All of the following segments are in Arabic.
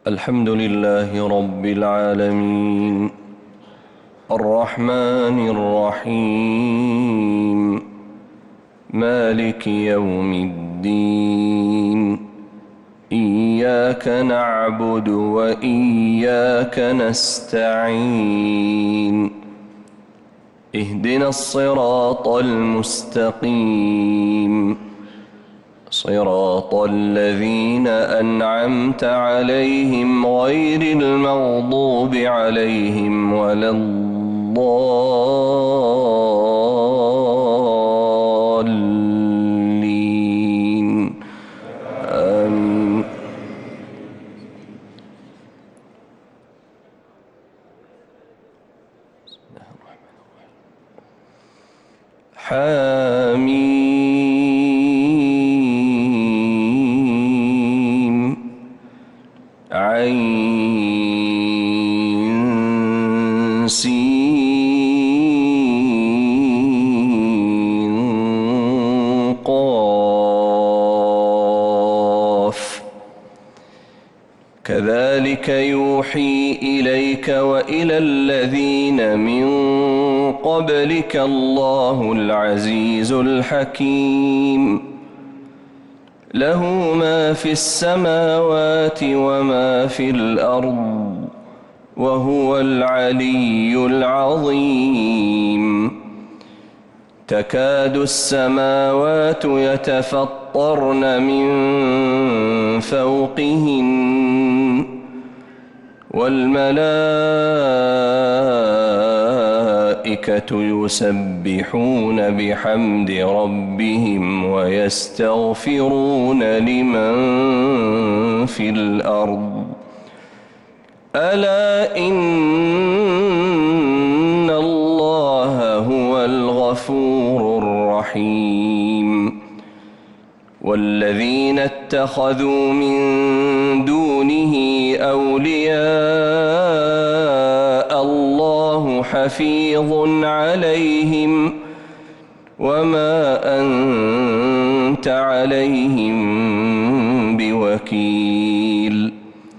الحمد لله رب العالمين الرحمن الرحيم مالك يوم الدين إياك نعبد وإياك نستعين اهدنا الصراط المستقيم صراط الذين أنعمت عليهم غير المغضوب عليهم ولا الضالين آمين. حميم عين سين قاف كذلك يوحي إليك وإلى الذين من قبلك الله العزيز الحكيم له ما في السماوات وما في الأرض وهو العلي العظيم تكاد السماوات يتفطرن من فوقهن والملائكة يسبحون بحمد ربهم ويستغفرون لمن في الأرض ألا إن الله هو الغفور الرحيم والذين اتخذوا من دونه أولياء الله حفيظ عليهم وما أنت عليهم بوكيل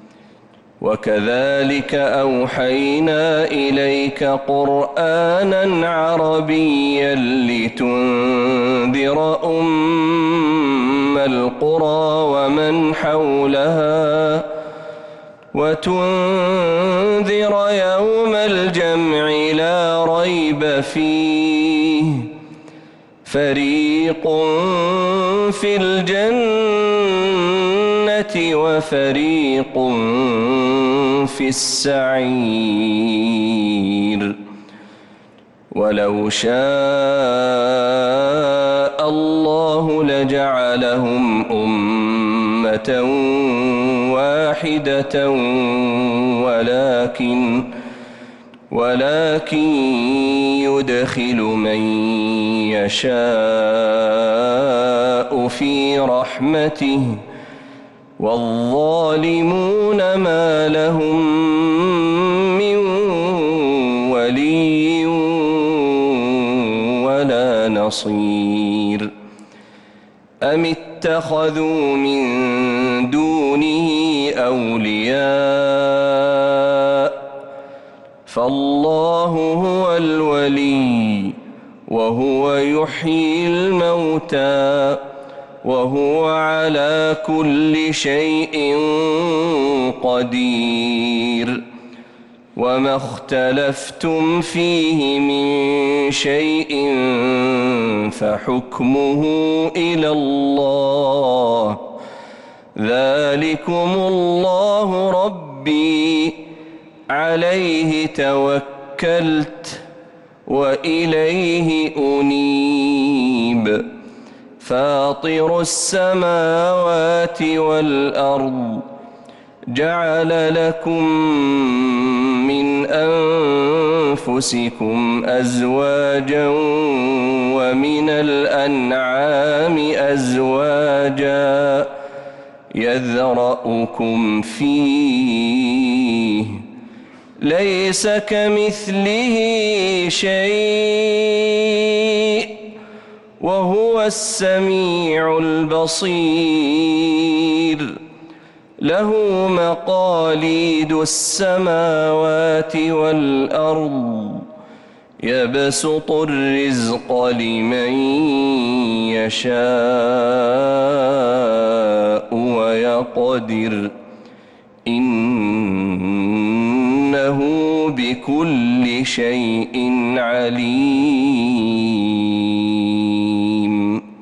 وكذلك أوحينا إليك قرآنا عربيا لتنذر أم القرى ومن حولها وتنذر يوم الجمع لا ريب فيه فريق في الجنة وفريق في السعير ولو شاء الله لجعلهم أمة واحدة ولكن يدخل من يشاء في رحمته والظالمون ما لهم من ولي ولا نصير أم اتخذوا من دونه أولياء فالله هو الولي وهو يحيي الموتى وهو على كل شيء قدير وما اختلفتم فيه من شيء فحكمه إلى الله ذلكم الله ربي عليه توكلت وإليه أنيب فاطر السماوات والأرض جعل لكم من أنفسكم أزواجا ومن الأنعام أزواجا يذرأكم فيه ليس كمثله شيء وهو السميع البصير له مقاليد السماوات والأرض يبسط الرزق لمن يشاء ويقدر إنه بكل شيء عليم.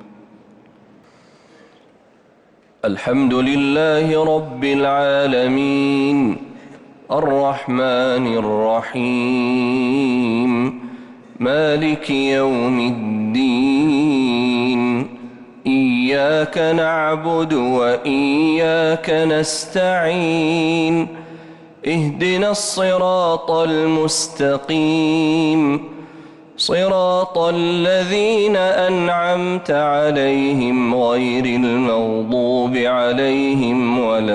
الحمد لله رب العالمين الرحمن الرحيم مالك يوم الدين إياك نعبد وإياك نستعين اهدنا الصراط المستقيم صراط الذين أنعمت عليهم غير المغضوب عليهم ولا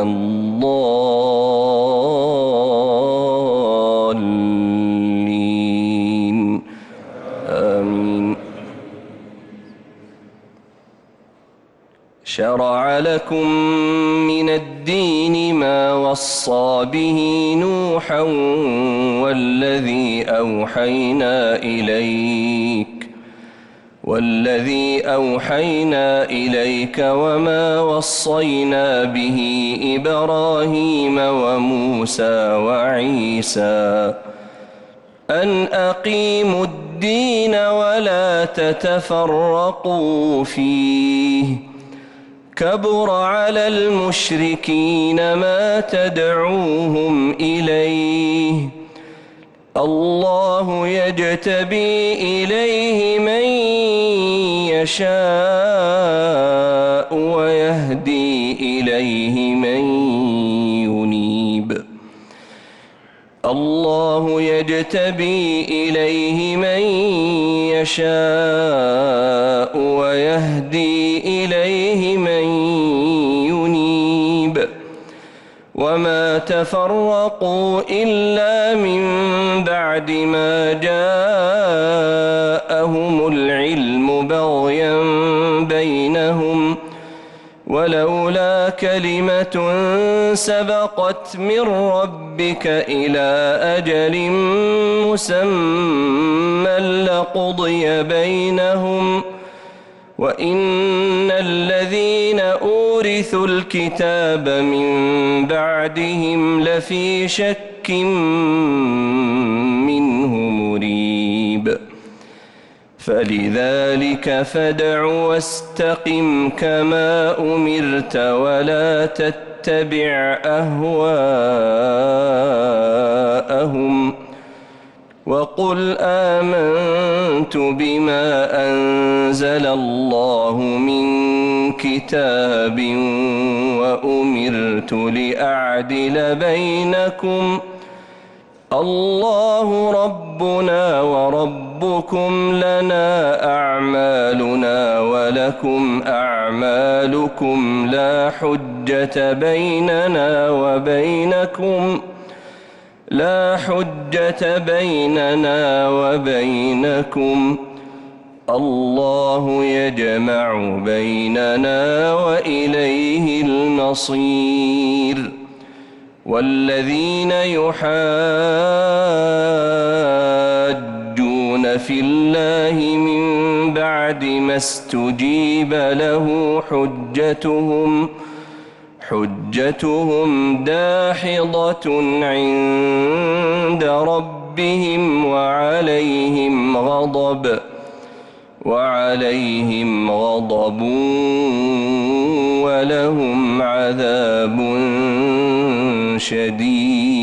الضالين آمين. شرع لكم من الدين ما وصى به نوحا والذي أوحينا إليك وما وصينا به إبراهيم وموسى وعيسى أن أقيموا الدين ولا تتفرقوا فيه كبر على المشركين ما تدعوهم إليه الله يجتبي إليه من يشاء ويهدي إليه من ينيب الله يجتبي إليه من يشاء ويهدي إليه من ينيب وما تفرقوا إلا من بعد ما جاءهم العلم بغيا بينهم ولولا كلمة سبقت من ربك إلى أجل مسمى لقضي بينهم وإن الذين أورثوا الكتاب من بعدهم لفي شك منه مريب فلذلك فادع واستقم كما أمرت ولا تتبع أهواءهم وقل آمنت بما أنزل الله من كتاب وأمرت لأعدل بينكم الله ربنا وربكم لنا أعمالنا ولكم أعمالكم لا حجة بيننا وبينكم الله يجمع بيننا وإليه المصير والذين يحاجون في الله من بعد ما استجيب له حجتهم داحضة عند ربهم وعليهم غضب ولهم عذاب شديد.